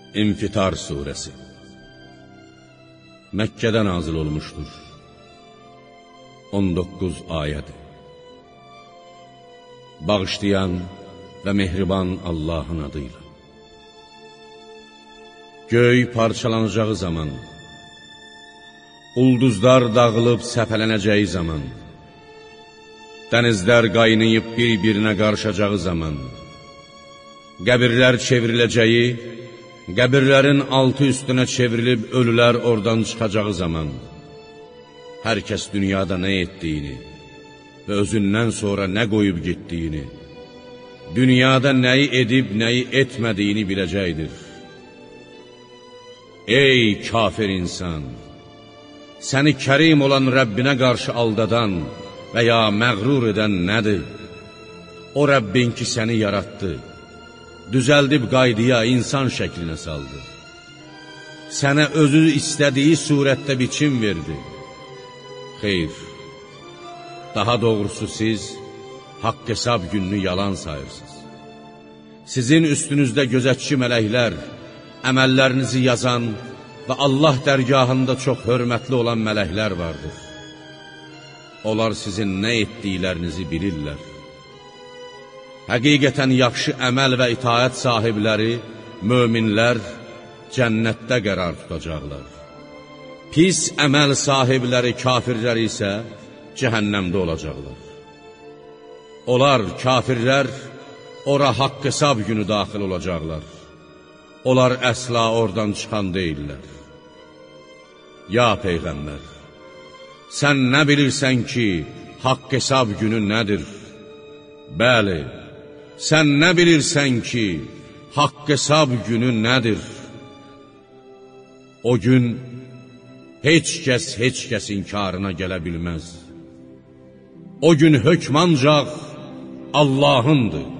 İnfitar Suresi Məkkədə nazil olmuşdur. 19 ayədir. Bağışlayan və mehriban Allahın adıyla. Göy parçalanacağı zaman, ulduzlar dağılıb səpələnəcəyi zaman, dənizlər qaynayıb bir-birinə qarışacağı zaman, qəbirlər çevriləcəyi, qəbirlərin altı üstünə çevrilib ölülər oradan çıxacağı zaman, hər kəs dünyada nə etdiyini və özündən sonra nə qoyub getdiyini, dünyada nəyi edib, nəyi etmədiyini biləcəkdir. Ey kafir insan! Səni kərim olan Rəbbinə qarşı aldadan və ya məğrur edən nədir? O Rəbbin ki, səni yarattı, düzəldib qaydaya, insan şəklinə saldı. Sənə özü istədiyi surətdə biçim verdi. Xeyr, daha doğrusu siz haqq hesab gününü yalan sayırsınız. Sizin üstünüzdə gözətçi mələklər, əməllərinizi yazan və Allah dərgahında çox hörmətli olan mələklər vardır. Onlar sizin nə etdiklərinizi bilirlər. Həqiqətən yaxşı əməl və itaət sahibləri, möminlər cənnətdə qərar tutacaqlar. Pis əməl sahibləri, kafirlər isə cəhənnəmdə olacaqlar. Onlar, kafirlər, ora haqq hesab günü daxil olacaqlar. Onlar əsla oradan çıxan deyirlər. Ya Peyğəmbər, sən nə bilirsən ki, haqq hesab günü nədir? Bəli, sən nə bilirsən ki, haqq hesab günü nədir? O gün heç kəs inkarına gələ bilməz. O gün hökm ancaq Allahındır.